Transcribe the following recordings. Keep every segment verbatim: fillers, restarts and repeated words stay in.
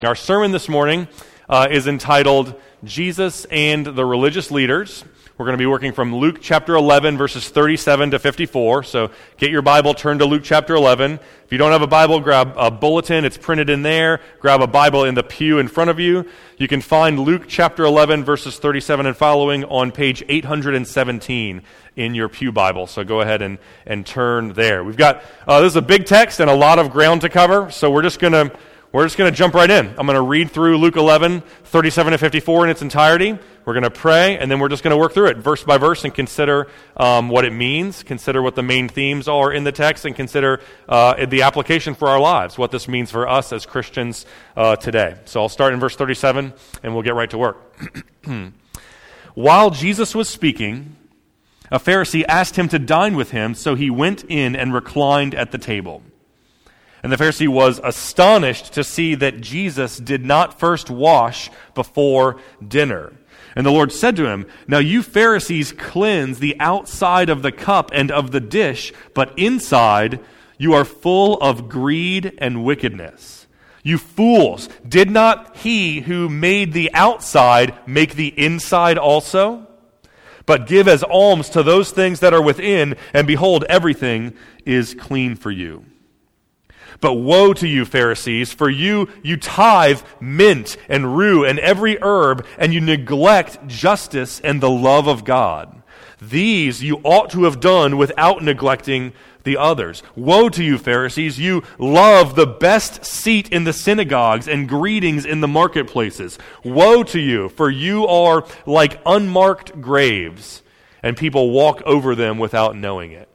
Our sermon this morning uh, is entitled Jesus and the Religious Leaders. We're going to be working from Luke chapter eleven, verses thirty-seven to fifty-four. So get your Bible, turn to Luke chapter eleven. If you don't have a Bible, grab a bulletin. It's printed in there. Grab a Bible in the pew in front of you. You can find Luke chapter eleven, verses thirty-seven and following on page eight hundred seventeen in your pew Bible. So go ahead and, and turn there. We've got, uh, this is a big text and a lot of ground to cover, so we're just going to We're just going to jump right in. I'm going to read through Luke eleven, thirty-seven to fifty-four in its entirety. We're going to pray, and then we're just going to work through it verse by verse and consider um, what it means, consider what the main themes are in the text, and consider uh, the application for our lives, what this means for us as Christians uh, today. So I'll start in verse thirty-seven, and we'll get right to work. While Jesus was speaking, a Pharisee asked him to dine with him, so he went in and reclined at the table. And the Pharisee was astonished to see that Jesus did not first wash before dinner. And the Lord said to him, "Now you Pharisees cleanse the outside of the cup and of the dish, but inside you are full of greed and wickedness. You fools, did not he who made the outside make the inside also? But give as alms to those things that are within, and behold, everything is clean for you. But woe to you, Pharisees, for you, you tithe mint and rue and every herb, and you neglect justice and the love of God. These you ought to have done without neglecting the others. Woe to you, Pharisees, you love the best seat in the synagogues and greetings in the marketplaces. Woe to you, for you are like unmarked graves, and people walk over them without knowing it."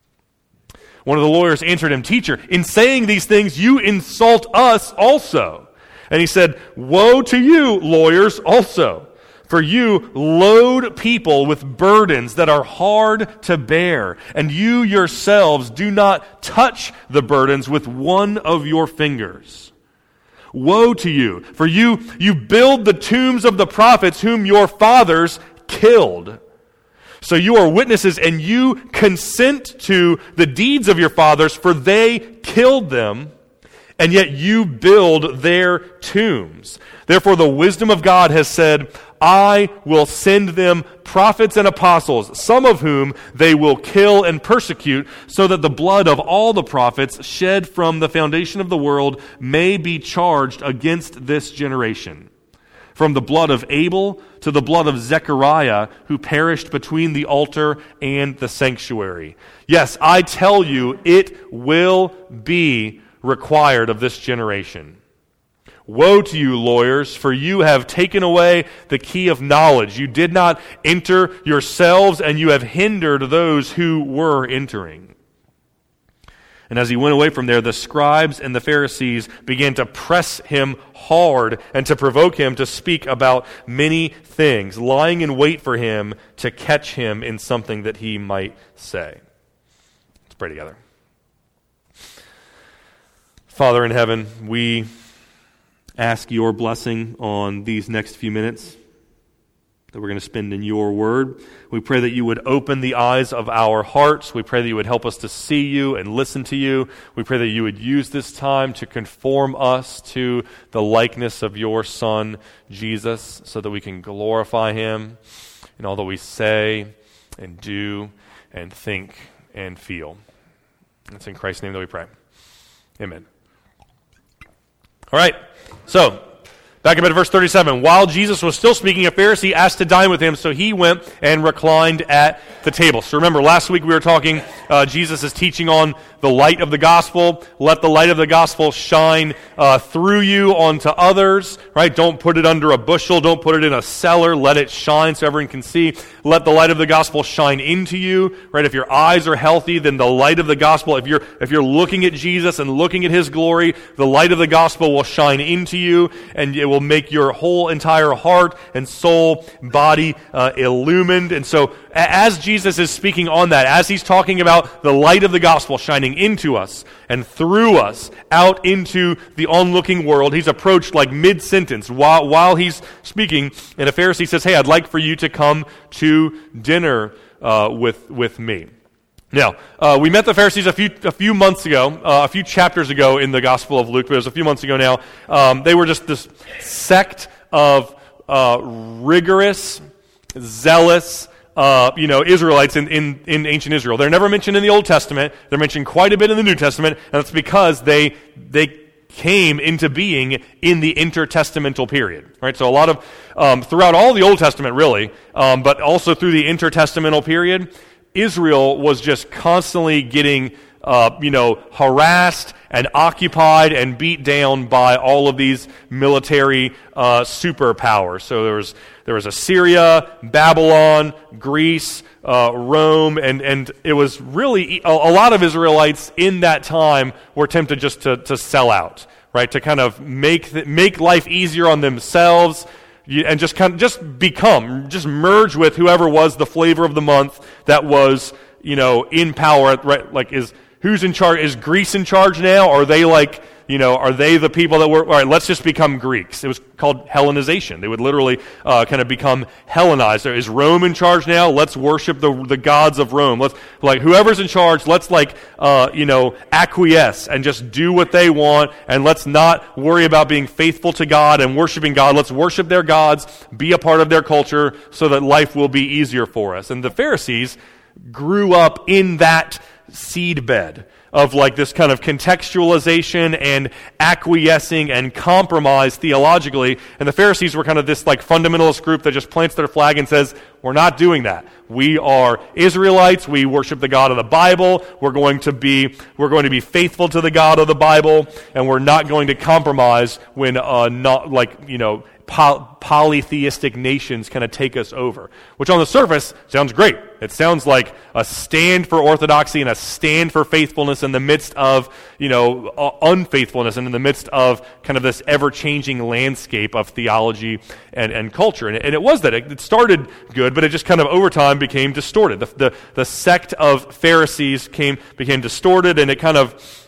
One of the lawyers answered him, "Teacher, in saying these things, you insult us also." And he said, "Woe to you, lawyers, also, for you load people with burdens that are hard to bear, and you yourselves do not touch the burdens with one of your fingers. Woe to you, for you, you build the tombs of the prophets whom your fathers killed. So you are witnesses, and you consent to the deeds of your fathers, for they killed them, and yet you build their tombs. Therefore the wisdom of God has said, I will send them prophets and apostles, some of whom they will kill and persecute, so that the blood of all the prophets shed from the foundation of the world may be charged against this generation. From the blood of Abel to the blood of Zechariah, who perished between the altar and the sanctuary. Yes, I tell you, it will be required of this generation. Woe to you, lawyers, for you have taken away the key of knowledge. You did not enter yourselves, and you have hindered those who were entering." And as he went away from there, the scribes and the Pharisees began to press him hard and to provoke him to speak about many things, lying in wait for him to catch him in something that he might say. Let's pray together. Father in heaven, we ask your blessing on these next few minutes that we're going to spend in your word. We pray that you would open the eyes of our hearts. We pray that you would help us to see you and listen to you. We pray that you would use this time to conform us to the likeness of your Son, Jesus, so that we can glorify him in all that we say and do and think and feel. It's in Christ's name that we pray. Amen. All right, so back up at verse thirty-seven. While Jesus was still speaking, a Pharisee asked to dine with him, so he went and reclined at the table. So remember, last week we were talking, uh, Jesus is teaching on the light of the gospel. Let the light of the gospel shine uh, through you onto others, right? Don't put it under a bushel. Don't put it in a cellar. Let it shine so everyone can see. Let the light of the gospel shine into you, right? If your eyes are healthy, then the light of the gospel, if you're if you're looking at Jesus and looking at his glory, the light of the gospel will shine into you, and it will make your whole entire heart and soul, body uh, illumined. And so as Jesus is speaking on that, as he's talking about the light of the gospel shining into us and through us out into the onlooking world, he's approached like mid-sentence while, while he's speaking, and a Pharisee says, "Hey, I'd like for you to come to dinner uh, with, with me." Now, uh, we met the Pharisees a few a few months ago, uh, a few chapters ago in the Gospel of Luke, but it was a few months ago now. Um, they were just this sect of uh, rigorous, zealous, uh, you know, Israelites in, in, in ancient Israel. They're never mentioned in the Old Testament. They're mentioned quite a bit in the New Testament, and that's because they they came into being in the intertestamental period, right? So a lot of, um, throughout all the Old Testament, really, um, but also through the intertestamental period, Israel was just constantly getting, uh, you know, harassed and occupied and beat down by all of these military uh, superpowers. So there was there was Assyria, Babylon, Greece, uh, Rome, and and it was really a, a lot of Israelites in that time were tempted just to to sell out, right? To kind of make th- make life easier on themselves. And just kind of just become, just merge with whoever was the flavor of the month that was, you know, in power. Right? Like, is who's in charge? Is Greece in charge now? Or are they like, you know, are they the people that were? All right, let's just become Greeks. It was called Hellenization. They would literally uh, kind of become Hellenized. Is Rome in charge now? Let's worship the the gods of Rome. Let's like whoever's in charge. Let's like uh, you know acquiesce and just do what they want, and let's not worry about being faithful to God and worshiping God. Let's worship their gods, be a part of their culture, so that life will be easier for us. And the Pharisees grew up in that seedbed of like this kind of contextualization and acquiescing and compromise theologically. And the Pharisees were kind of this like fundamentalist group that just plants their flag and says, we're not doing that. We are Israelites. We worship the God of the Bible. We're going to be we're going to be faithful to the God of the Bible, and we're not going to compromise when uh, not like you know poly- polytheistic nations kind of take us over. Which on the surface sounds great. It sounds like a stand for orthodoxy and a stand for faithfulness in the midst of you know uh, unfaithfulness and in the midst of kind of this ever-changing landscape of theology and, and culture. And it, and it was that. It, it started good, but it just kind of over time became distorted. The, the, the sect of Pharisees came became distorted, and it kind of,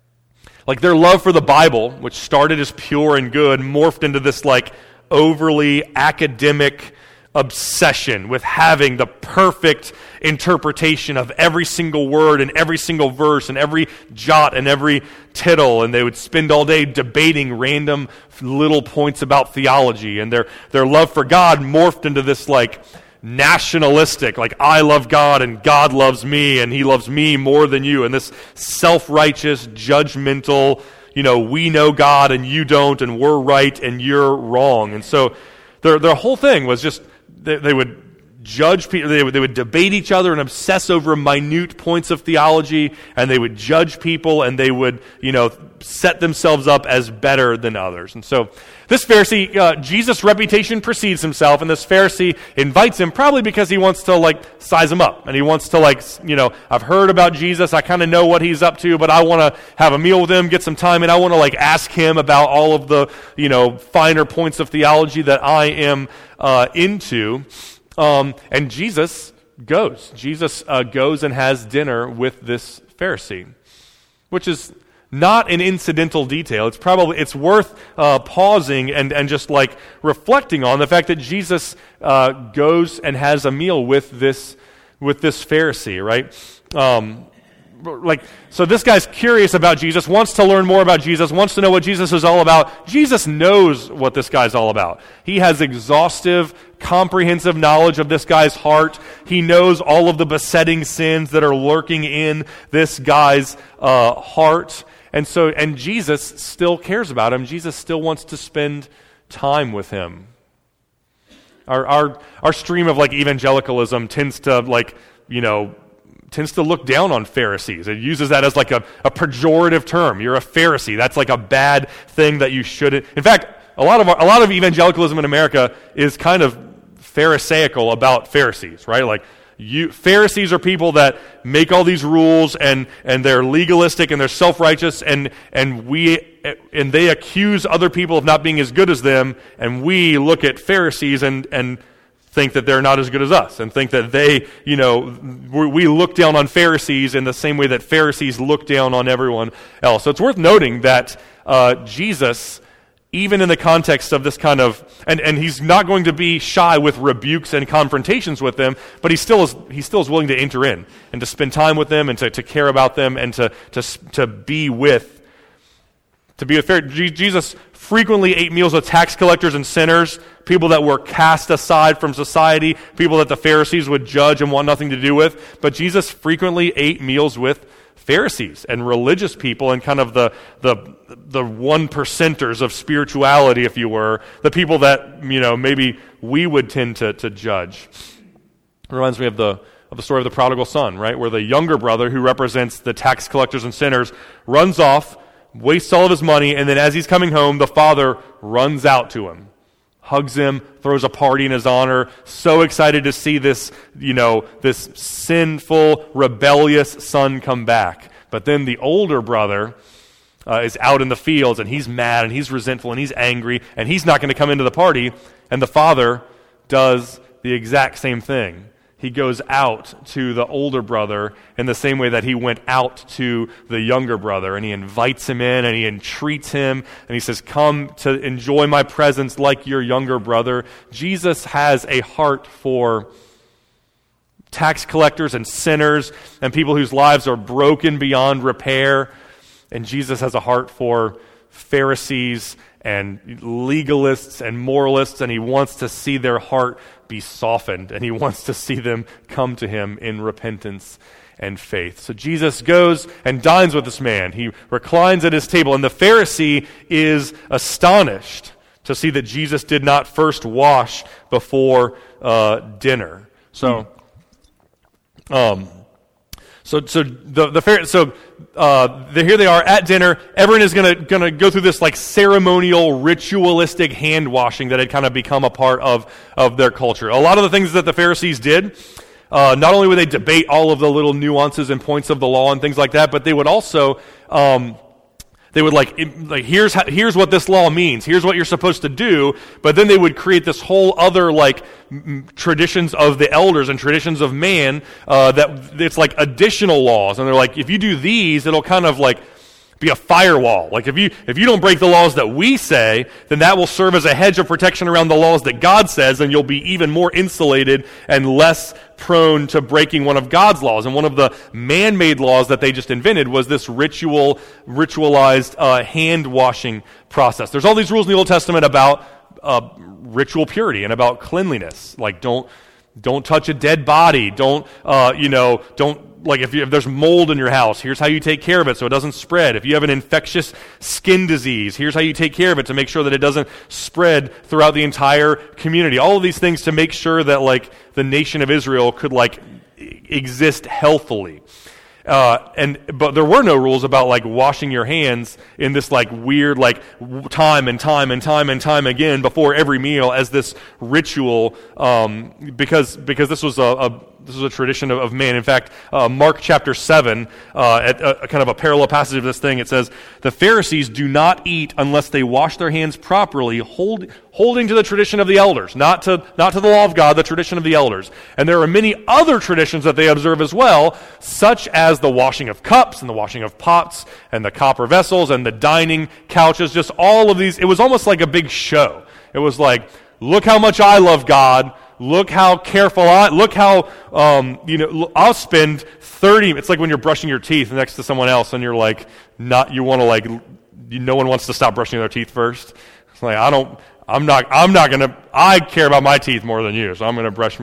like their love for the Bible, which started as pure and good, morphed into this like overly academic obsession with having the perfect interpretation of every single word and every single verse and every jot and every tittle, and they would spend all day debating random little points about theology, and their their love for God morphed into this like nationalistic, like I love God and God loves me and he loves me more than you, and this self-righteous, judgmental, you know, we know God and you don't, and we're right and you're wrong. And so their their whole thing was just they, they would judge people, they would, they would debate each other and obsess over minute points of theology, and they would judge people, and they would, you know, set themselves up as better than others. And so this Pharisee, uh, Jesus' reputation precedes himself, and this Pharisee invites him probably because he wants to, like, size him up, and he wants to, like, you know, I've heard about Jesus, I kind of know what he's up to, but I want to have a meal with him, get some time, and I want to, like, ask him about all of the, you know, finer points of theology that I am uh, into. Um, and Jesus goes. Jesus uh, goes and has dinner with this Pharisee, which is not an incidental detail. It's probably it's worth uh, pausing and, and just like reflecting on the fact that Jesus uh, goes and has a meal with this with this Pharisee, right? Um, like so, this guy's curious about Jesus, wants to learn more about Jesus, wants to know what Jesus is all about. Jesus knows what this guy's all about. He has exhaustive, comprehensive knowledge of this guy's heart. He knows all of the besetting sins that are lurking in this guy's uh, heart. And so, and Jesus still cares about him. Jesus still wants to spend time with him. Our our our stream of like evangelicalism tends to like, you know, tends to look down on Pharisees. It uses that as like a, a pejorative term. You're a Pharisee. That's like a bad thing that you shouldn't. In fact, a lot of our, a lot of evangelicalism in America is kind of Pharisaical about Pharisees, right? Like you, Pharisees are people that make all these rules and and they're legalistic and they're self-righteous and and we and they accuse other people of not being as good as them, and we look at Pharisees and and think that they're not as good as us, and think that they, you know, we look down on Pharisees in the same way that Pharisees look down on everyone else. So it's worth noting that uh, Jesus even in the context of this kind of, and, and he's not going to be shy with rebukes and confrontations with them, but he still is he still is willing to enter in and to spend time with them and to, to care about them and to, to, to be with, to be with fair. Jesus frequently ate meals with tax collectors and sinners, people that were cast aside from society, people that the Pharisees would judge and want nothing to do with, but Jesus frequently ate meals with Pharisees and religious people and kind of the the the one percenters of spirituality, if you were, the people that, you know, maybe we would tend to, to judge. It reminds me of the of the story of the prodigal son, right? Where the younger brother, who represents the tax collectors and sinners, runs off, wastes all of his money, and then as he's coming home, the father runs out to him, hugs him, throws a party in his honor, so excited to see this, you know, this sinful, rebellious son come back. But then the older brother uh, is out in the fields, and he's mad, and he's resentful, and he's angry, and he's not going to come into the party, and the father does the exact same thing. He goes out to the older brother in the same way that he went out to the younger brother, and he invites him in, and he entreats him, and he says, come to enjoy my presence like your younger brother. Jesus has a heart for tax collectors and sinners and people whose lives are broken beyond repair, and Jesus has a heart for Pharisees and legalists and moralists, and he wants to see their heart be softened, and he wants to see them come to him in repentance and faith. So Jesus goes and dines with this man. He reclines at his table, and the Pharisee is astonished to see that Jesus did not first wash before uh, dinner. So, um, so, so the the Pharisee, so uh, the, here they are at dinner. Everyone is gonna gonna go through this like ceremonial, ritualistic hand washing that had kind of become a part of of their culture. A lot of the things that the Pharisees did, uh, not only would they debate all of the little nuances and points of the law and things like that, but they would also um, they would like like here's how, here's what this law means. Here's what you're supposed to do. But then they would create this whole other like m- traditions of the elders and traditions of man uh, that it's like additional laws. And they're like, if you do these, it'll kind of like be a firewall. Like if you if you don't break the laws that we say, then that will serve as a hedge of protection around the laws that God says, and you'll be even more insulated and less prone to breaking one of God's laws. And one of the man-made laws that they just invented was this ritual, ritualized uh, hand-washing process. There's all these rules in the Old Testament about uh, ritual purity and about cleanliness. Like don't don't touch a dead body. Don't uh, you know don't. Like if, you, if there's mold in your house, here's how you take care of it so it doesn't spread. If you have an infectious skin disease, here's how you take care of it to make sure that it doesn't spread throughout the entire community. All of these things to make sure that like the nation of Israel could like exist healthily. Uh, and but there were no rules about like washing your hands in this like weird like time and time and time and time again before every meal as this ritual, um, because because this was a, a this was a tradition of, of man. In fact, uh, Mark chapter seven, uh, at a, a kind of a parallel passage of this thing, it says the Pharisees do not eat unless they wash their hands properly, hold, holding to the tradition of the elders, not to not to the law of God, the tradition of the elders. And there are many other traditions that they observe as well, such as the washing of cups and the washing of pots and the copper vessels and the dining couches, just all of these. It was almost like a big show. It was like, look how much I love God. Look how careful I, look how, um, you know, I'll spend thirty, it's like when you're brushing your teeth next to someone else and you're like, not, you want to like, you, no one wants to stop brushing their teeth first. It's like, I don't, I'm not, I'm not going to, I care about my teeth more than you, so I'm going to brush,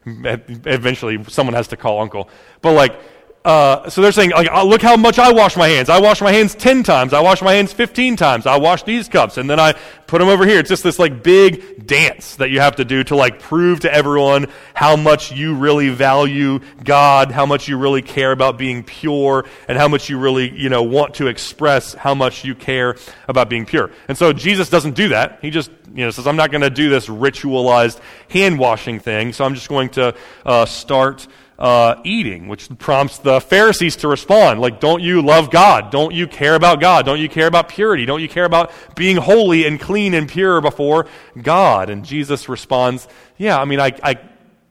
eventually someone has to call uncle. But like, Uh, so they're saying, like, oh, look how much I wash my hands. I wash my hands ten times. I wash my hands fifteen times. I wash these cups, and then I put them over here. It's just this, like, big dance that you have to do to, like, prove to everyone how much you really value God, how much you really care about being pure, and how much you really, you know, want to express how much you care about being pure. And so Jesus doesn't do that. He just, you know, says, I'm not going to do this ritualized hand-washing thing, so I'm just going to uh, start Uh, eating, which prompts the Pharisees to respond, like, don't you love God? Don't you care about God? Don't you care about purity? Don't you care about being holy and clean and pure before God? And Jesus responds, yeah, I mean, I, I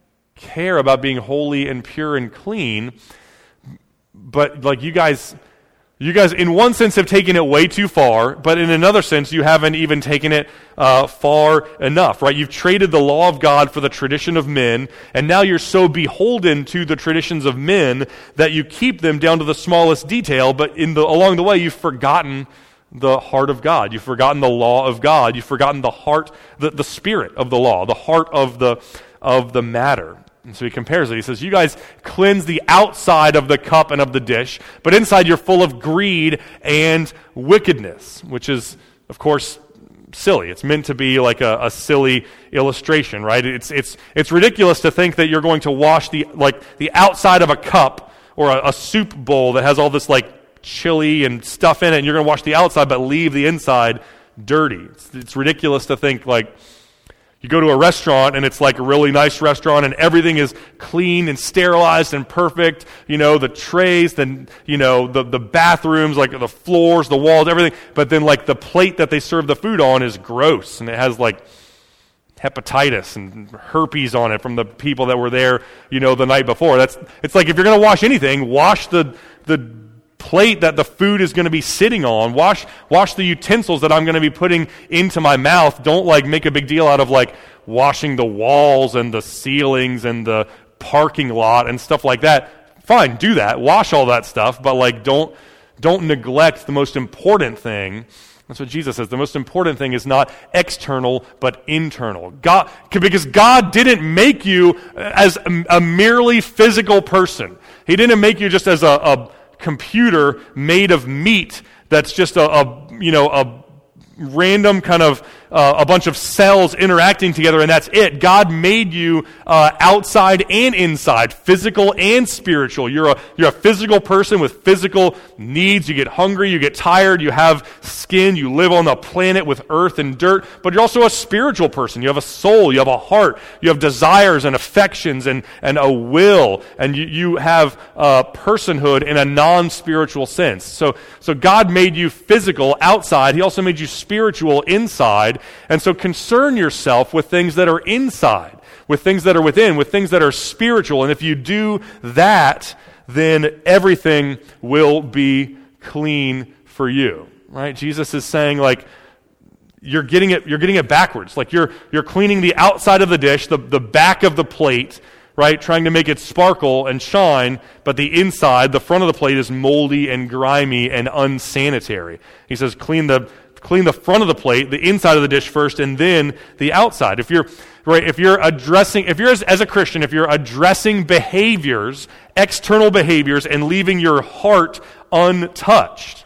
care about being holy and pure and clean, but like you guys, You guys, in one sense, have taken it way too far, but in another sense, you haven't even taken it uh, far enough, right? You've traded the law of God for the tradition of men, and now you're so beholden to the traditions of men that you keep them down to the smallest detail, but in the along the way, you've forgotten the heart of God. You've forgotten the law of God. You've forgotten the heart, the, the spirit of the law, the heart of the of the matter. And so he compares it. He says, you guys cleanse the outside of the cup and of the dish, but inside you're full of greed and wickedness, which is, of course, silly. It's meant to be like a, a silly illustration, right? It's it's it's ridiculous to think that you're going to wash the like the outside of a cup or a, a soup bowl that has all this like chili and stuff in it, and you're going to wash the outside but leave the inside dirty. It's, it's ridiculous to think like you go to a restaurant and it's like a really nice restaurant and everything is clean and sterilized and perfect. You know, the trays, then, you know, the, the bathrooms, like the floors, the walls, everything. But then like the plate that they serve the food on is gross and it has like hepatitis and herpes on it from the people that were there, you know, the night before. That's, it's like if you're going to wash anything, wash the, the, plate that the food is going to be sitting on. Wash wash the utensils that I'm going to be putting into my mouth. Don't like make a big deal out of like washing the walls and the ceilings and the parking lot and stuff like that. Fine, do that. Wash all that stuff, but like don't don't neglect the most important thing. That's what Jesus says. The most important thing is not external, but internal. God, because God didn't make you as a, a merely physical person. He didn't make you just as a, a computer made of meat that's just a, a you know a random kind of uh, a bunch of cells interacting together and that's it. God made you uh, outside and inside, physical and spiritual. You're a you're a physical person with physical needs. You get hungry, you get tired, you have skin, you live on the planet with earth and dirt, but you're also a spiritual person. You have a soul, you have a heart, you have desires and affections and, and a will, and you, you have uh, personhood in a non-spiritual sense. So, so God made you physical outside. He also made you spiritual inside. And so concern yourself with things that are inside, with things that are within, with things that are spiritual. And if you do that, then everything will be clean for you. Right? Jesus is saying like you're getting it you're getting it backwards. Like you're you're cleaning the outside of the dish, the, the back of the plate, right? Trying to make it sparkle and shine, but the inside, the front of the plate is moldy and grimy and unsanitary. He says clean the Clean the front of the plate, the inside of the dish first, and then the outside. If you're right, if you're addressing, if you're as, as a Christian, if you're addressing behaviors, external behaviors, and leaving your heart untouched,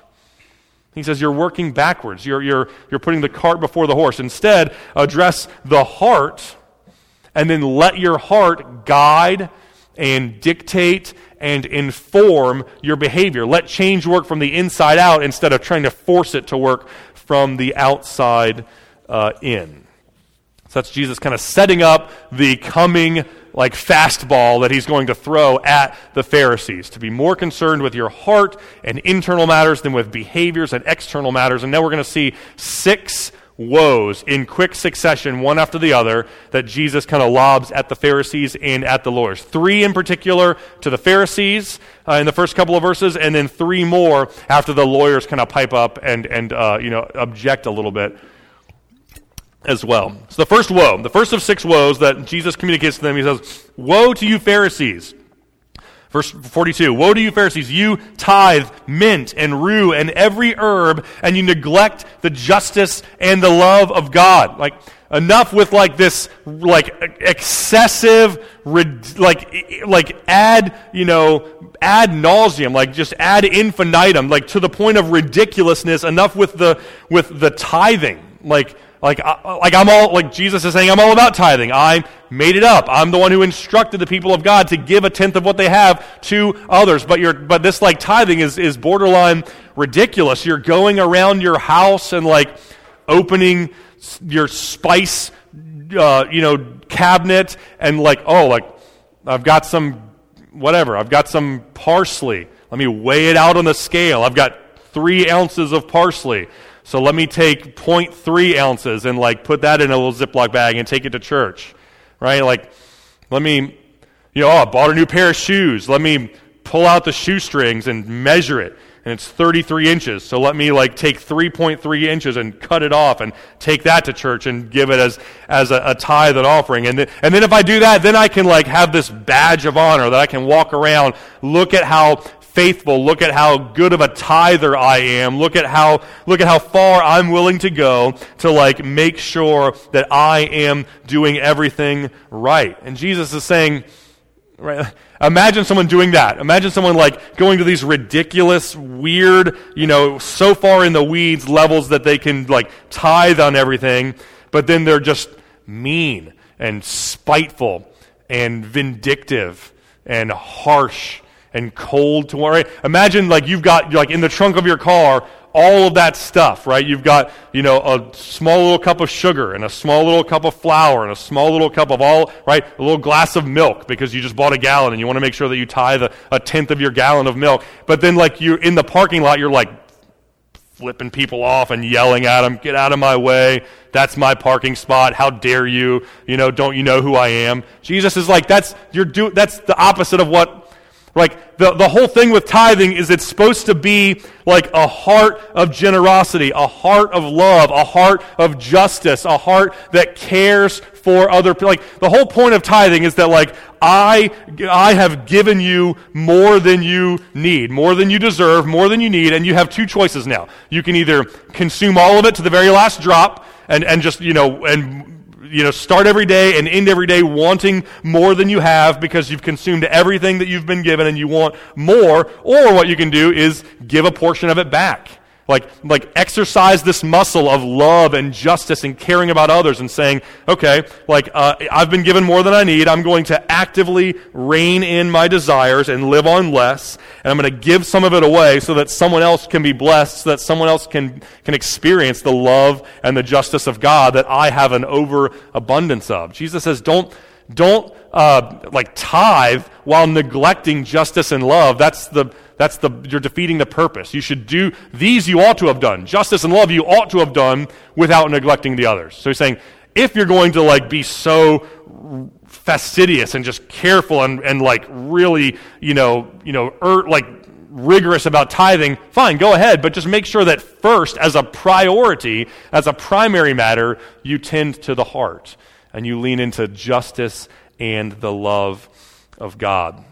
he says you're working backwards. You're you're you're putting the cart before the horse. Instead, address the heart, and then let your heart guide and dictate and inform your behavior. Let change work from the inside out instead of trying to force it to work from the outside uh, in. So that's Jesus kind of setting up the coming like fastball that he's going to throw at the Pharisees, to be more concerned with your heart and internal matters than with behaviors and external matters. And now we're going to see six woes in quick succession, one after the other, that Jesus kind of lobs at the Pharisees and at the lawyers. Three in particular to the Pharisees uh, in the first couple of verses, and then three more after the lawyers kind of pipe up and, and uh, you know, object a little bit as well. So the first woe, the first of six woes that Jesus communicates to them, he says, "Woe to you Pharisees." Verse forty-two, "Woe to you Pharisees, you tithe mint and rue and every herb, and you neglect the justice and the love of God." Like, enough with like this, like excessive, like, like ad, you know, ad nauseum, like just ad infinitum, like to the point of ridiculousness. Enough with the, with the tithing. Like, Like, like I'm all, like Jesus is saying, I'm all about tithing. I made it up. I'm the one who instructed the people of God to give a tenth of what they have to others. But you're, but this like tithing is, is borderline ridiculous. You're going around your house and like opening your spice, uh, you know, cabinet and like, oh, like I've got some, whatever. I've got some parsley. Let me weigh it out on the scale. I've got three ounces of parsley. So let me take zero point three ounces and like put that in a little Ziploc bag and take it to church, right? Like, let me, you know, oh, I bought a new pair of shoes. Let me pull out the shoestrings and measure it. and it's thirty-three inches. So let me like take three point three inches and cut it off and take that to church and give it as as a, a tithe and offering. And then, and then if I do that, then I can like have this badge of honor that I can walk around, look at how faithful, look at how good of a tither I am, look at how look at how far I'm willing to go to like make sure that I am doing everything right. And Jesus is saying, right, imagine someone doing that. Imagine someone like going to these ridiculous, weird, you know, so far in the weeds levels that they can like tithe on everything, but then they're just mean and spiteful and vindictive and harsh and cold to right? Imagine like you've got like in the trunk of your car all of that stuff, right? You've got, you know, a small little cup of sugar and a small little cup of flour and a small little cup of all, right? A little glass of milk because you just bought a gallon and you want to make sure that you tithe a, a tenth of your gallon of milk. But then like you're in the parking lot, you're like flipping people off and yelling at them, get out of my way. That's my parking spot. How dare you? You know, don't you know who I am? Jesus is like, that's you're do that's the opposite of what Like, the, the whole thing with tithing is it's supposed to be like a heart of generosity, a heart of love, a heart of justice, a heart that cares for other people. Like, the whole point of tithing is that, like, I, I have given you more than you need, more than you deserve, more than you need, and you have two choices now. You can either consume all of it to the very last drop and, and just, you know, and... you know, start every day and end every day wanting more than you have because you've consumed everything that you've been given and you want more, or what you can do is give a portion of it back. Like, like exercise this muscle of love and justice and caring about others and saying, okay, like uh, I've been given more than I need. I'm going to actively rein in my desires and live on less, and I'm going to give some of it away so that someone else can be blessed, so that someone else can can experience the love and the justice of God that I have an overabundance of. Jesus says, don't don't uh, like tithe while neglecting justice and love. That's the That's the, you're defeating the purpose. You should do, these you ought to have done. Justice and love you ought to have done without neglecting the others. So he's saying, if you're going to like be so fastidious and just careful and, and like really, you know, you know, er, like rigorous about tithing, fine, go ahead, but just make sure that first, as a priority, as a primary matter, you tend to the heart and you lean into justice and the love of God.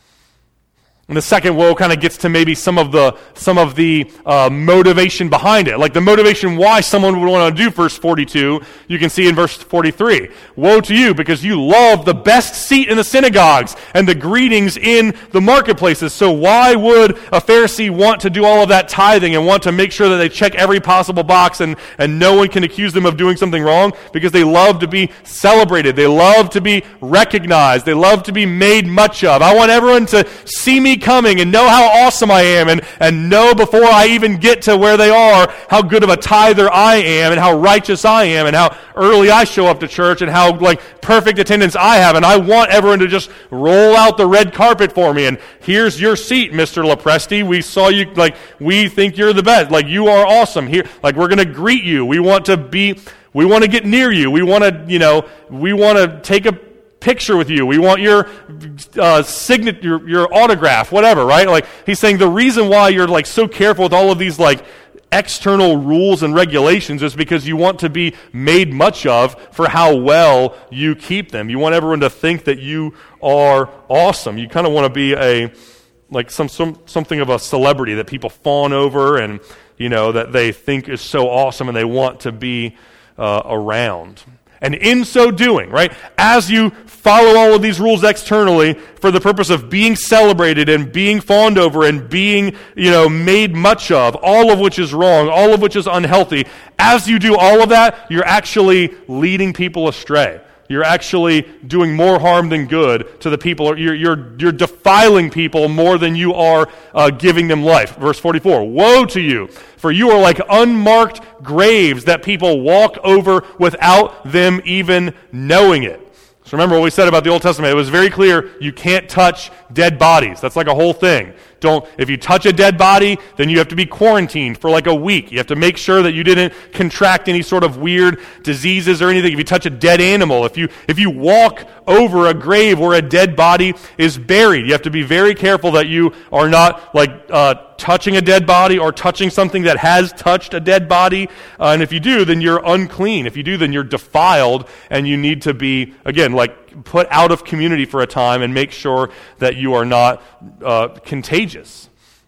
And the second woe kind of gets to maybe some of the some of the uh, motivation behind it, like the motivation why someone would want to do verse forty-two. You can see in verse forty-three, woe to you because you love the best seat in the synagogues and the greetings in the marketplaces. So why would a Pharisee want to do all of that tithing and want to make sure that they check every possible box and, and no one can accuse them of doing something wrong? Because they love to be celebrated. They love to be recognized. They love to be made much of. I want everyone to see me coming and know how awesome I am and, and know before I even get to where they are how good of a tither I am and how righteous I am and how early I show up to church and how like perfect attendance I have, and I want everyone to just roll out the red carpet for me and here's your seat, Mister Lopresti. We saw you, like we think you're the best. Like you are awesome. Here, like we're going to greet you. We want to be we want to get near you. We want to, you know, we want to take a picture with you. We want your uh, signature, your, your autograph, whatever, right? Like he's saying the reason why you're like so careful with all of these like external rules and regulations is because you want to be made much of for how well you keep them. You want everyone to think that you are awesome. You kind of want to be a like some, some something of a celebrity that people fawn over and you know that they think is so awesome and they want to be uh, around. And in so doing, right, as you follow all of these rules externally for the purpose of being celebrated and being fawned over and being, you know, made much of, all of which is wrong, all of which is unhealthy, as you do all of that, you're actually leading people astray. You're actually doing more harm than good to the people. You're, you're, you're defiling people more than you are uh, giving them life. Verse forty-four, woe to you, for you are like unmarked graves that people walk over without them even knowing it. So remember what we said about the Old Testament. It was very clear you can't touch dead bodies. That's like a whole thing. don't, if you touch a dead body, then you have to be quarantined for like a week. You have to make sure that you didn't contract any sort of weird diseases or anything. If you touch a dead animal, if you if you walk over a grave where a dead body is buried, you have to be very careful that you are not like uh, touching a dead body or touching something that has touched a dead body. Uh, and if you do, then you're unclean. If you do, then you're defiled, and you need to be, again, like put out of community for a time and make sure that you are not uh, contagious.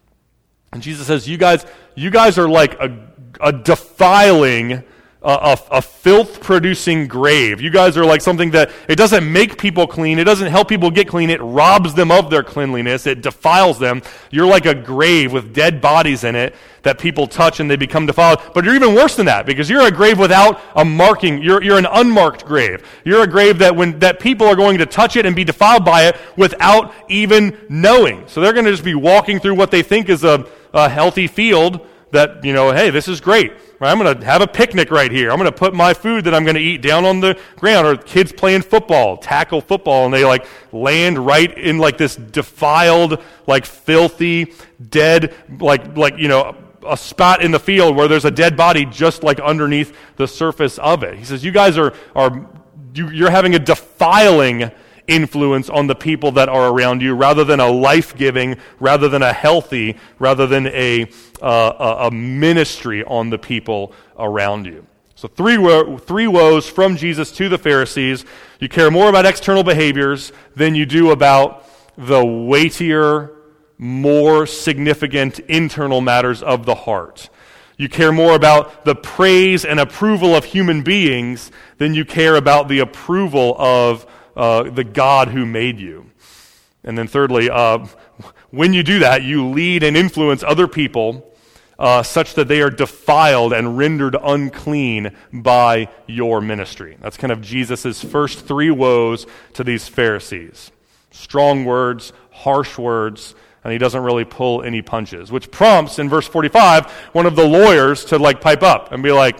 And Jesus says, you guys, you guys are like a, a defiling, a, a filth-producing grave. You guys are like something that, it doesn't make people clean. It doesn't help people get clean. It robs them of their cleanliness. It defiles them. You're like a grave with dead bodies in it that people touch and they become defiled. But you're even worse than that, because you're a grave without a marking. You're, you're an unmarked grave. You're a grave that when that people are going to touch it and be defiled by it without even knowing. So they're going to just be walking through what they think is a, a healthy field that, you know, hey, this is great. Right, I'm going to have a picnic right here. I'm going to put my food that I'm going to eat down on the ground. Or kids playing football, tackle football, and they like land right in like this defiled, like filthy, dead, like like you know, a spot in the field where there's a dead body just like underneath the surface of it. He says, you guys are are you, you're having a defiling influence on the people that are around you, rather than a life-giving, rather than a healthy, rather than a uh, a ministry on the people around you. So three wo- three woes from Jesus to the Pharisees. You care more about external behaviors than you do about the weightier, more significant internal matters of the heart. You care more about the praise and approval of human beings than you care about the approval of Uh, the God who made you. And then thirdly, uh, when you do that, you lead and influence other people uh, such that they are defiled and rendered unclean by your ministry. That's kind of Jesus' first three woes to these Pharisees. Strong words, harsh words, and he doesn't really pull any punches, which prompts in verse forty-five one of the lawyers to like pipe up and be like,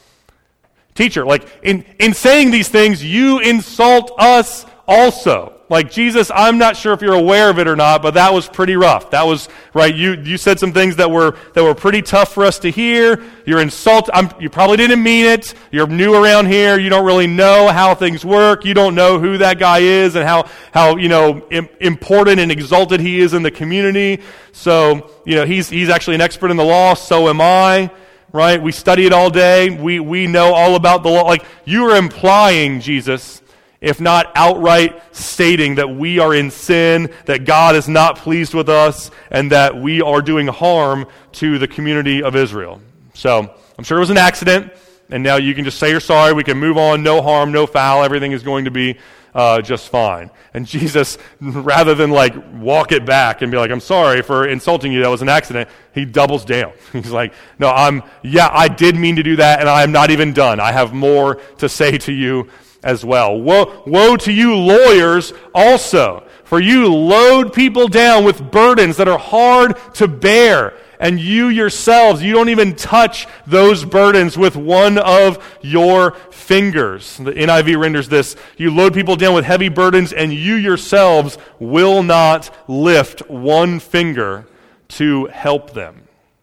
teacher, like in, in saying these things, you insult us also. Like, Jesus, I'm not sure if you're aware of it or not, but that was pretty rough. That was, right, you you said some things that were that were pretty tough for us to hear. You're insult. I'm, you probably didn't mean it. You're new around here. You don't really know how things work. You don't know who that guy is and how, how you know, im- important and exalted he is in the community. So, you know, he's he's actually an expert in the law, so am I. Right? We study it all day. We we know all about the law. Like, you are implying, Jesus, if not outright stating that we are in sin, that God is not pleased with us, and that we are doing harm to the community of Israel. So, I'm sure it was an accident, and now you can just say you're sorry. We can move on. No harm, no foul. Everything is going to be uh, just fine. And Jesus, rather than like walk it back and be like, I'm sorry for insulting you, that was an accident, he doubles down. He's like, no, I'm, yeah, I did mean to do that, and I am not even done. I have more to say to you as well. Woe, woe to you lawyers also, for you load people down with burdens that are hard to bear, and you yourselves, you don't even touch those burdens with one of your fingers. The N I V renders this, you load people down with heavy burdens, and you yourselves will not lift one finger to help them.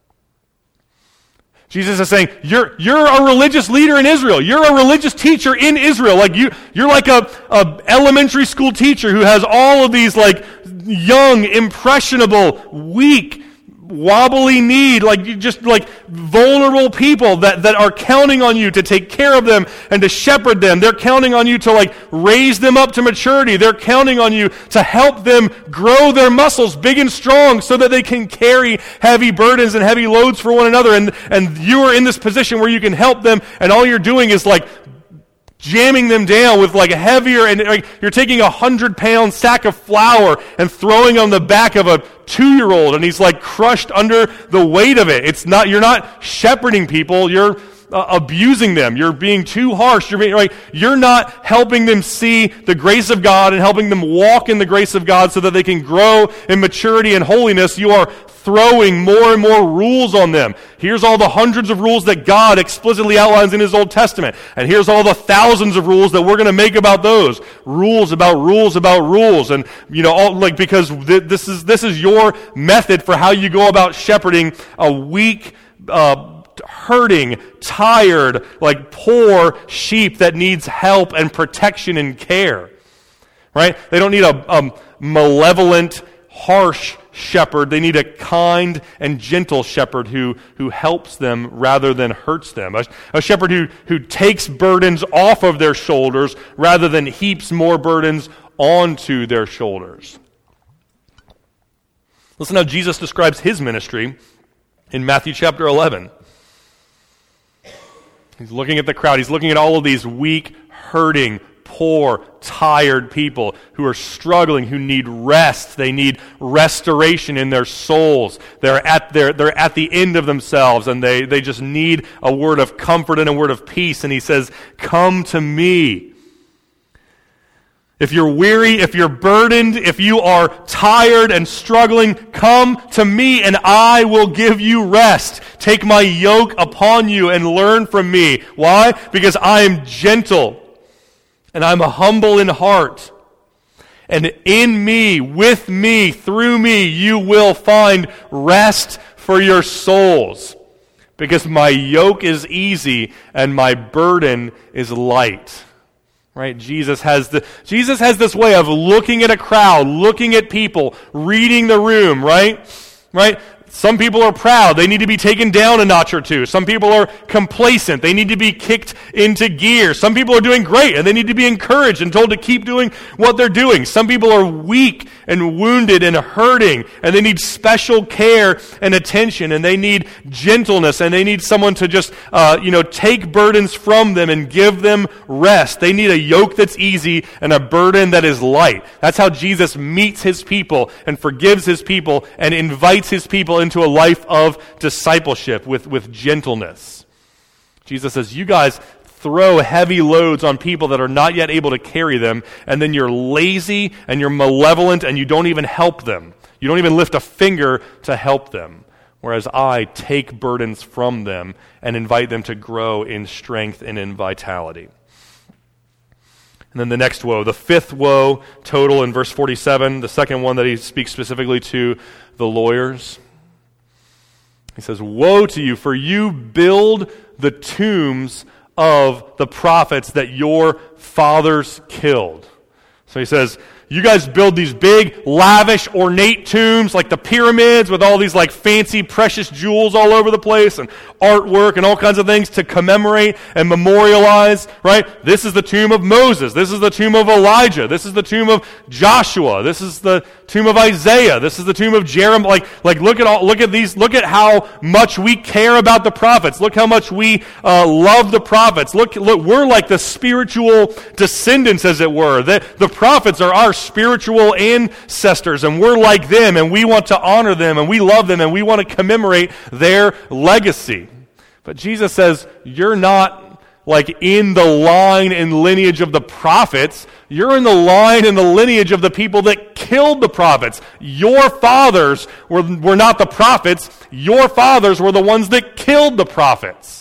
Jesus is saying, you're you're a religious leader in Israel. You're a religious teacher in Israel. Like you, you're like a, a elementary school teacher who has all of these like young, impressionable, weak, wobbly need, like you just like vulnerable people that, that are counting on you to take care of them and to shepherd them. They're counting on you to like raise them up to maturity. They're counting on you to help them grow their muscles big and strong so that they can carry heavy burdens and heavy loads for one another. And, and you are in this position where you can help them, and all you're doing is like jamming them down with like a heavier, and like you're taking a hundred pound sack of flour and throwing on the back of a two-year-old, and he's like crushed under the weight of it. It's not, you're not shepherding people, you're uh, abusing them. You're being too harsh. You're being, right? You're not helping them see the grace of God and helping them walk in the grace of God so that they can grow in maturity and holiness. You are throwing more and more rules on them. Here's all the hundreds of rules that God explicitly outlines in his Old Testament. And here's all the thousands of rules that we're going to make about those. Rules about rules about rules. And, you know, all, like, because th- this is this is your method for how you go about shepherding a weak, uh, hurting, tired, like poor sheep that needs help and protection and care. Right? They don't need a, a malevolent, harsh shepherd. They need a kind and gentle shepherd who, who helps them rather than hurts them. A, a shepherd who, who takes burdens off of their shoulders rather than heaps more burdens onto their shoulders. Listen how Jesus describes his ministry in Matthew chapter eleven. He's looking at the crowd. He's looking at all of these weak, hurting, poor, tired people who are struggling, who need rest. They need restoration in their souls. They're at their, they're at the end of themselves, and they, they just need a word of comfort and a word of peace. And he says, "Come to me. If you're weary, if you're burdened, if you are tired and struggling, come to me and I will give you rest. Take my yoke upon you and learn from me." Why? Because I am gentle and I'm humble in heart. And in me, with me, through me, you will find rest for your souls. Because my yoke is easy and my burden is light. Right? Jesus has the Jesus has this way of looking at a crowd, looking at people, reading the room, right? Right? Some people are proud. They need to be taken down a notch or two. Some people are complacent. They need to be kicked into gear. Some people are doing great, and they need to be encouraged and told to keep doing what they're doing. Some people are weak and wounded and hurting, and they need special care and attention, and they need gentleness, and they need someone to just, uh, you know, take burdens from them and give them rest. They need a yoke that's easy and a burden that is light. That's how Jesus meets his people and forgives his people and invites his people into a life of discipleship with, with gentleness. Jesus says, you guys throw heavy loads on people that are not yet able to carry them, and then you're lazy and you're malevolent and you don't even help them. You don't even lift a finger to help them. Whereas I take burdens from them and invite them to grow in strength and in vitality. And then the next woe, the fifth woe total in verse forty-seven, the second one that he speaks specifically to the lawyers. He says, "Woe to you, for you build the tombs of the prophets that your fathers killed." So he says, you guys build these big, lavish, ornate tombs like the pyramids with all these like fancy, precious jewels all over the place and artwork and all kinds of things to commemorate and memorialize, right? This is the tomb of Moses. This is the tomb of Elijah. This is the tomb of Joshua. This is the tomb of Isaiah. This is the tomb of Jeremiah. Like, like look at all, look at these, look at how much we care about the prophets. Look how much we uh, love the prophets. Look, look, we're like the spiritual descendants, as it were. The, the prophets are our spiritual ancestors, and we're like them, and we want to honor them, and we love them, and we want to commemorate their legacy. But Jesus says, you're not like in the line and lineage of the prophets. You're in the line and the lineage of the people that killed the prophets. Your fathers were, were not the prophets. Your fathers were the ones that killed the prophets.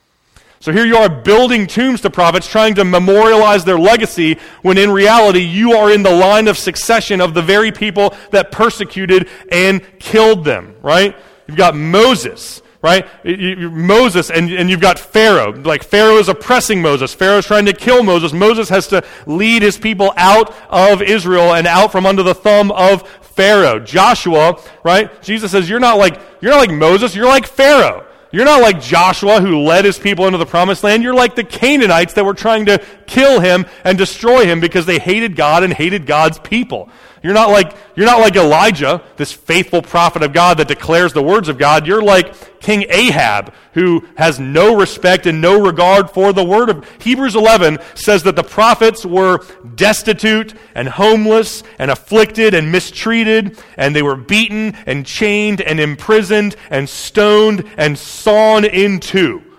So here you are building tombs to prophets, trying to memorialize their legacy, when in reality you are in the line of succession of the very people that persecuted and killed them, right? You've got Moses, right? You, you, Moses, and, and you've got Pharaoh. Like Pharaoh is oppressing Moses. Pharaoh is trying to kill Moses. Moses has to lead his people out of Israel and out from under the thumb of Pharaoh. Joshua, right? Jesus says, you're not like, you're not like Moses, you're like Pharaoh. You're not like Joshua, who led his people into the promised land. You're like the Canaanites that were trying to kill him and destroy him because they hated God and hated God's people. You're not like, you're not like Elijah, this faithful prophet of God that declares the words of God. You're like King Ahab, who has no respect and no regard for the word of Hebrews eleven says that the prophets were destitute and homeless and afflicted and mistreated, and they were beaten and chained and imprisoned and stoned and sawn in two.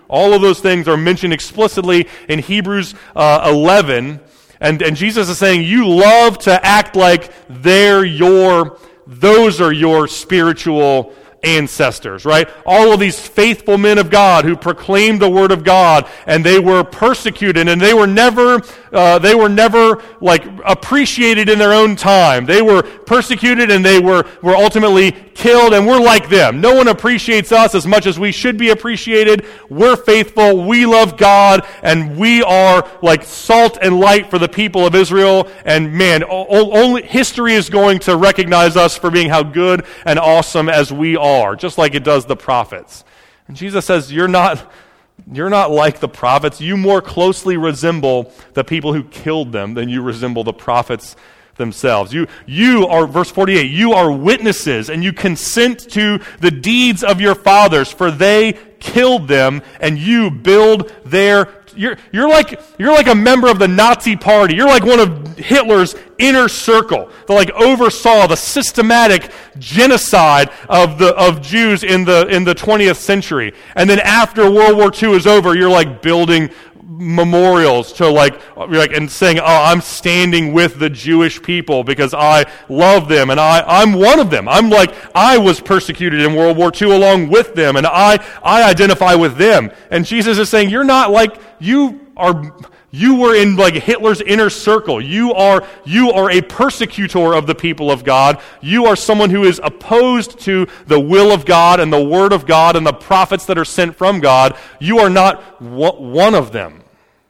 All of those things are mentioned explicitly in Hebrews uh, eleven. And, and Jesus is saying, you love to act like they're your, those are your spiritual ancestors, right? All of these faithful men of God who proclaimed the word of God, and they were persecuted, and they were never, uh, they were never like appreciated in their own time. They were persecuted, and they were were ultimately killed, and we're like them. No one appreciates us as much as we should be appreciated. We're faithful. We love God, and we are like salt and light for the people of Israel. And man, o- only history is going to recognize us for being how good and awesome as we are, just like it does the prophets. And Jesus says, you're not, you're not like the prophets. You more closely resemble the people who killed them than you resemble the prophets themselves. You, you are, verse forty-eight, you are witnesses, and you consent to the deeds of your fathers, for they killed them, and you build their You're, you're like you're like a member of the Nazi party. You're like one of Hitler's inner circle that like oversaw the systematic genocide of the of Jews in the in the twentieth century. And then after World War Two is over, you're like building memorials to like, like and saying, oh, I'm standing with the Jewish people because I love them, and I, I'm one of them. I'm like, I was persecuted in World War Two along with them, and I, I identify with them. And Jesus is saying, you're not like, you are, you were in like Hitler's inner circle. You are, you are a persecutor of the people of God. You are someone who is opposed to the will of God and the word of God and the prophets that are sent from God. You are not one of them.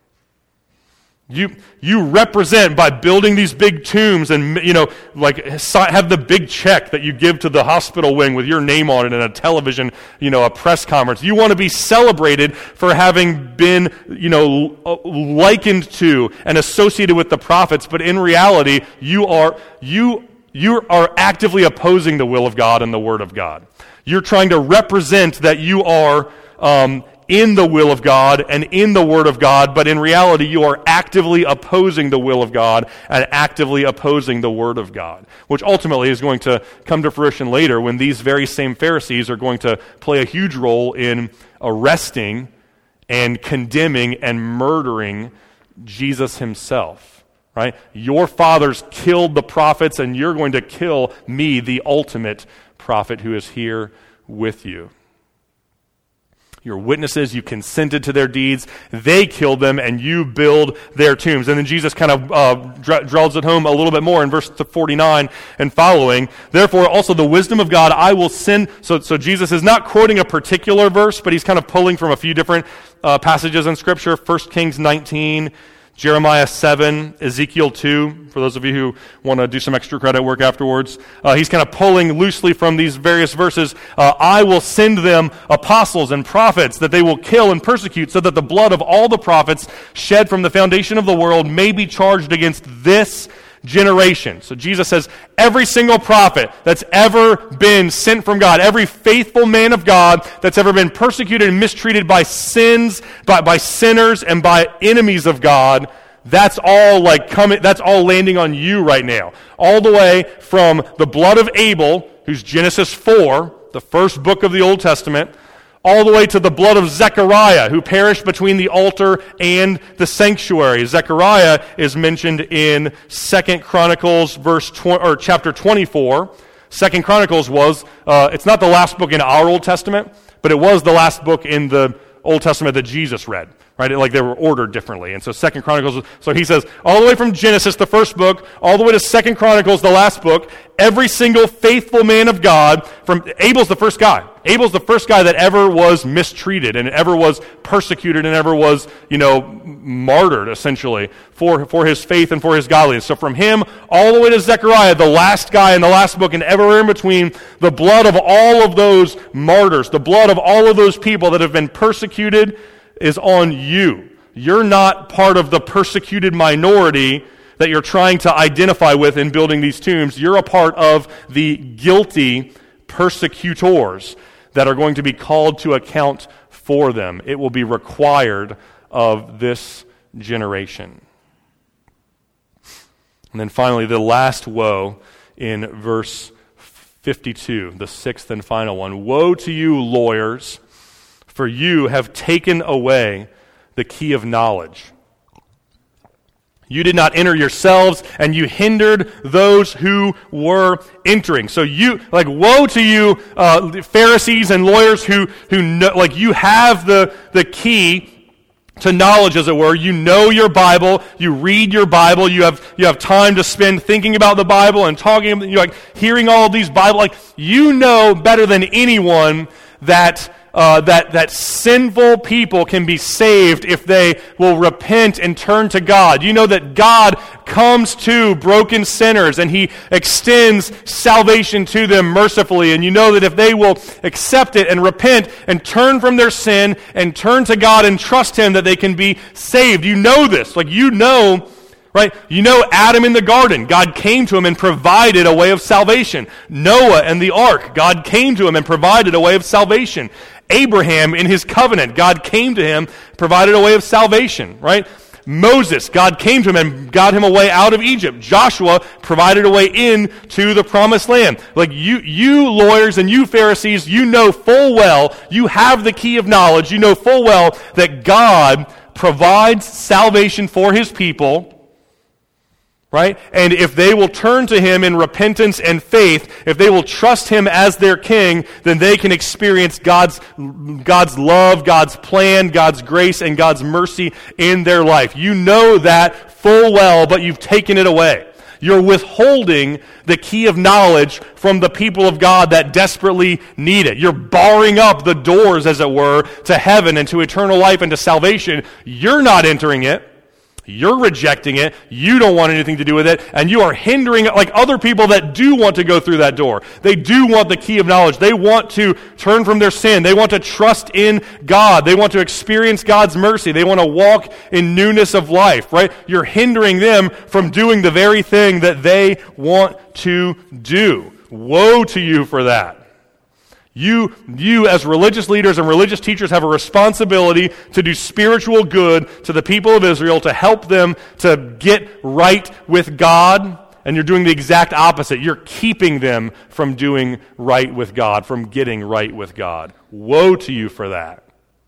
You you represent by building these big tombs and, you know, like have the big check that you give to the hospital wing with your name on it and a television, you know, a press conference. You want to be celebrated for having been, you know, likened to and associated with the prophets, but in reality, you are you you are actively opposing the will of God and the word of God. You're trying to represent that you are um, in the will of God and in the word of God, but in reality you are actively opposing the will of God and actively opposing the word of God, which ultimately is going to come to fruition later when these very same Pharisees are going to play a huge role in arresting and condemning and murdering Jesus himself, right? Your fathers killed the prophets, and you're going to kill me, the ultimate prophet who is here with you. You're witnesses, you consented to their deeds, they killed them, and you build their tombs. And then Jesus kind of uh, draws it home a little bit more in verse forty-nine and following. Therefore, also the wisdom of God I will send. So, so Jesus is not quoting a particular verse, but he's kind of pulling from a few different uh, passages in Scripture. First Kings nineteen, Jeremiah seven, Ezekiel two, for those of you who want to do some extra credit work afterwards. Uh, he's kind of pulling loosely from these various verses. Uh, I will send them apostles and prophets that they will kill and persecute, so that the blood of all the prophets shed from the foundation of the world may be charged against this generation. So Jesus says every single prophet that's ever been sent from God, every faithful man of God that's ever been persecuted and mistreated by sins, by, by sinners and by enemies of God, that's all like coming, that's all landing on you right now. All the way from the blood of Abel, who's Genesis four, the first book of the Old Testament, all the way to the blood of Zechariah, who perished between the altar and the sanctuary. Zechariah is mentioned in Second Chronicles, verse tw- or chapter twenty-four. Second Chronicles was, uh, it's not the last book in our Old Testament, but it was the last book in the Old Testament that Jesus read, right? Like they were ordered differently. And so Second Chronicles, so he says, all the way from Genesis, the first book, all the way to Second Chronicles, the last book, every single faithful man of God, from Abel's the first guy. Abel's the first guy that ever was mistreated and ever was persecuted and ever was, you know, martyred, essentially, for, for his faith and for his godliness. So from him all the way to Zechariah, the last guy in the last book, and everywhere in between, the blood of all of those martyrs, the blood of all of those people that have been persecuted is on you. You're not part of the persecuted minority that you're trying to identify with in building these tombs. You're a part of the guilty persecutors that are going to be called to account for them. It will be required of this generation. And then finally, the last woe in verse fifty-two, the sixth and final one. Woe to you, lawyers, for you have taken away the key of knowledge. You did not enter yourselves, and you hindered those who were entering. So you, like, woe to you, uh, Pharisees and lawyers who, who know, like, you have the, the key to knowledge, as it were. You know your Bible, you read your Bible, you have, you have time to spend thinking about the Bible and talking, you like, hearing all of these Bible, like, you know better than anyone that Uh, that, that sinful people can be saved if they will repent and turn to God. You know that God comes to broken sinners and He extends salvation to them mercifully. And you know that if they will accept it and repent and turn from their sin and turn to God and trust Him, that they can be saved. You know this. Like, you know... Right? You know Adam in the garden. God came to him and provided a way of salvation. Noah and the ark. God came to him and provided a way of salvation. Abraham in his covenant. God came to him, provided a way of salvation. Right? Moses, God came to him and got him a way out of Egypt. Joshua provided a way in to the promised land. Like you, you lawyers and you Pharisees, you know full well, you have the key of knowledge. You know full well that God provides salvation for His people. Right? And if they will turn to Him in repentance and faith, if they will trust Him as their King, then they can experience God's, God's love, God's plan, God's grace, and God's mercy in their life. You know that full well, but you've taken it away. You're withholding the key of knowledge from the people of God that desperately need it. You're barring up the doors, as it were, to heaven and to eternal life and to salvation. You're not entering it. You're rejecting it. You don't want anything to do with it. And you are hindering it, like other people that do want to go through that door. They do want the key of knowledge. They want to turn from their sin. They want to trust in God. They want to experience God's mercy. They want to walk in newness of life, right? You're hindering them from doing the very thing that they want to do. Woe to you for that. You, you as religious leaders and religious teachers have a responsibility to do spiritual good to the people of Israel, to help them to get right with God, and you're doing the exact opposite. You're keeping them from doing right with God, from getting right with God. Woe to you for that.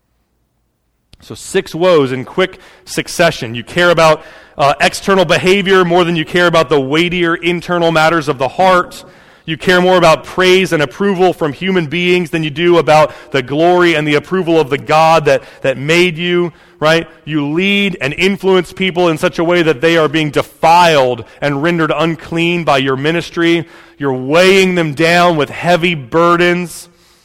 So six woes in quick succession. You care about uh, external behavior more than you care about the weightier internal matters of the heart. You care more about praise and approval from human beings than you do about the glory and the approval of the God that, that made you, right? You lead and influence people in such a way that they are being defiled and rendered unclean by your ministry. You're weighing them down with heavy burdens,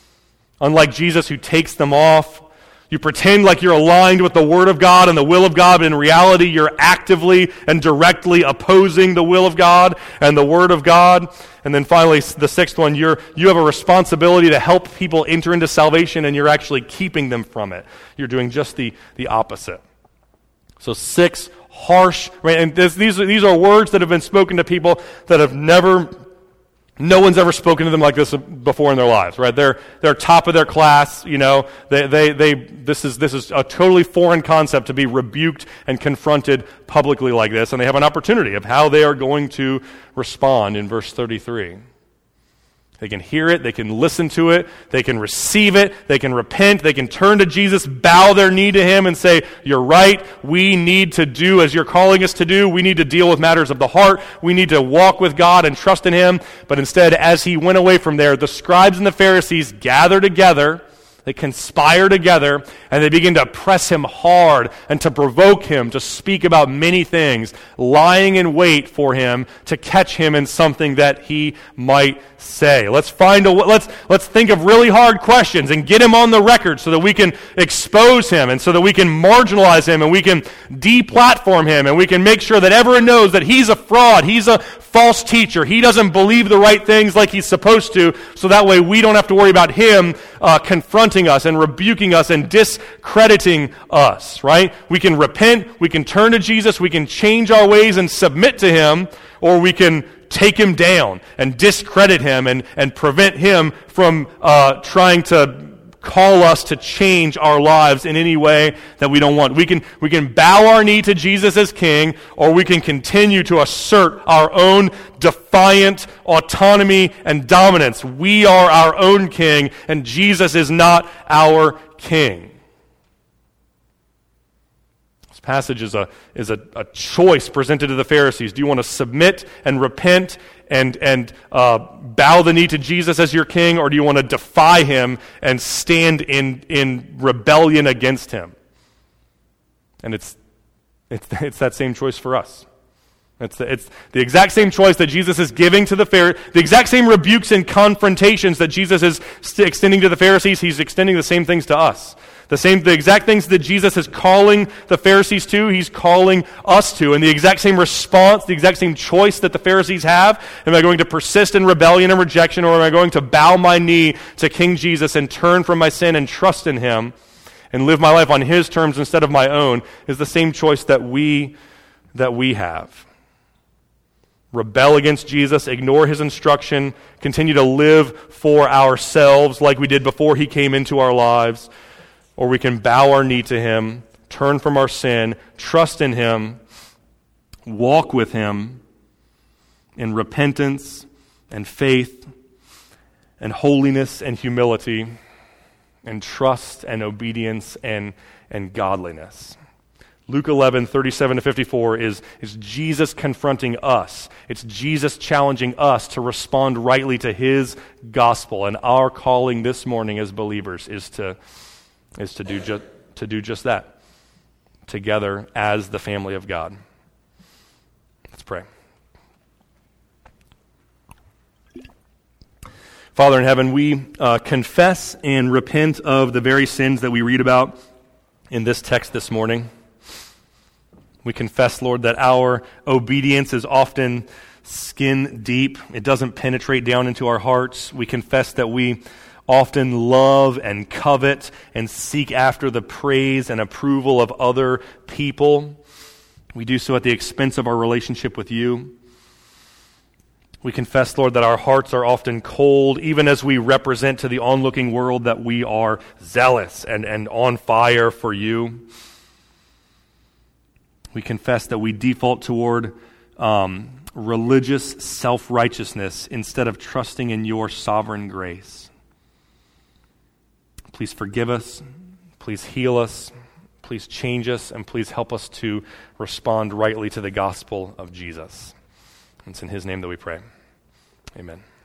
unlike Jesus who takes them off. You pretend like you're aligned with the Word of God and the will of God, but in reality you're actively and directly opposing the will of God and the Word of God. And then finally, the sixth one, you're, you have a responsibility to help people enter into salvation, and you're actually keeping them from it. You're doing just the, the opposite. So six harsh, right? And this, these, are, these are words that have been spoken to people that have never... No one's ever spoken to them like this before in their lives, right? They're they're top of their class, you know. They they they this is this is a totally foreign concept to be rebuked and confronted publicly like this, and they have an opportunity of how they are going to respond in verse thirty-three. They can hear it, they can listen to it, they can receive it, they can repent, they can turn to Jesus, bow their knee to Him and say, "You're right, we need to do as you're calling us to do. We need to deal with matters of the heart. We need to walk with God and trust in Him." But instead, as He went away from there, the scribes and the Pharisees gather together, they conspire together, and they begin to press Him hard and to provoke Him to speak about many things, lying in wait for Him to catch Him in something that He might say. Let's find a let's let's think of really hard questions and get Him on the record so that we can expose Him and so that we can marginalize Him and we can deplatform Him and we can make sure that everyone knows that He's a fraud, He's a false teacher, He doesn't believe the right things like He's supposed to, so that way we don't have to worry about Him uh, confronting us and rebuking us and discrediting us, right? We can repent, we can turn to Jesus, we can change our ways and submit to Him, or we can take Him down and discredit Him and, and prevent Him from uh, trying to call us to change our lives in any way that we don't want. We can we can bow our knee to Jesus as King, or we can continue to assert our own defiant autonomy and dominance. We are our own King, and Jesus is not our King. This passage is a is a, a choice presented to the Pharisees. Do you want to submit and repent and and uh, bow the knee to Jesus as your king, or do you want to defy him and stand in in rebellion against him? And it's it's it's that same choice for us. It's the, it's the exact same choice that Jesus is giving to the Pharisees, the exact same rebukes and confrontations that Jesus is st- extending to the Pharisees. He's extending the same things to us. The same, the exact things that Jesus is calling the Pharisees to, he's calling us to. And the exact same response, the exact same choice that the Pharisees have. Am I going to persist in rebellion and rejection, or am I going to bow my knee to King Jesus and turn from my sin and trust in him and live my life on his terms instead of my own, is the same choice that we that we have. Rebel against Jesus, ignore his instruction, continue to live for ourselves like we did before he came into our lives, or we can bow our knee to him, turn from our sin, trust in him, walk with him in repentance and faith and holiness and humility and trust and obedience and, and godliness. Luke eleven, thirty-seven to fifty-four is, is Jesus confronting us. It's Jesus challenging us to respond rightly to his gospel. And our calling this morning as believers is to, is to do just to do just that, together as the family of God. Let's pray. Father in heaven, we uh, confess and repent of the very sins that we read about in this text this morning. We confess, Lord, that our obedience is often skin deep. It doesn't penetrate down into our hearts. We confess that we often love and covet and seek after the praise and approval of other people. We do so at the expense of our relationship with you. We confess, Lord, that our hearts are often cold, even as we represent to the onlooking world that we are zealous and, and on fire for you. We confess that we default toward um, religious self-righteousness instead of trusting in your sovereign grace. Please forgive us. Please heal us. Please change us. And please help us to respond rightly to the gospel of Jesus. It's in his name that we pray. Amen.